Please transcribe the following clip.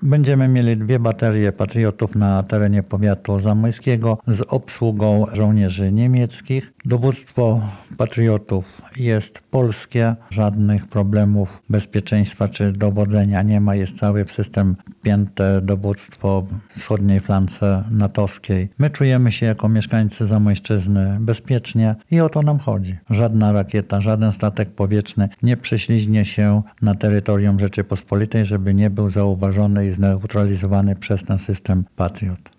Będziemy mieli 2 baterie patriotów na terenie powiatu zamojskiego z obsługą żołnierzy niemieckich. Dowództwo patriotów jest polskie, żadnych problemów bezpieczeństwa czy dowodzenia nie ma. Jest cały system wpięte dowództwo w wschodniej flance natowskiej. My czujemy się jako mieszkańcy Zamojszczyzny bezpiecznie i o to nam chodzi. Żadna rakieta, żaden statek powietrzny nie prześliźnie się na terytorium Rzeczypospolitej, żeby nie był zauważony i zneutralizowany przez ten system Patriot.